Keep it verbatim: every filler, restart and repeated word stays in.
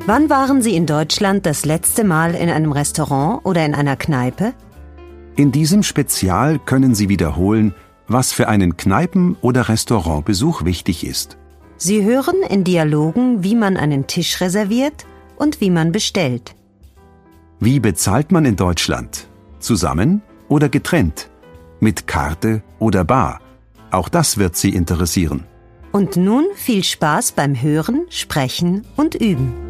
Wann waren Sie in Deutschland das letzte Mal in einem Restaurant oder in einer Kneipe? In diesem Spezial können Sie wiederholen, was für einen Kneipen- oder Restaurantbesuch wichtig ist. Sie hören in Dialogen, wie man einen Tisch reserviert und wie man bestellt. Wie bezahlt man in Deutschland? Zusammen oder getrennt? Mit Karte oder bar? Auch das wird Sie interessieren. Und nun viel Spaß beim Hören, Sprechen und Üben.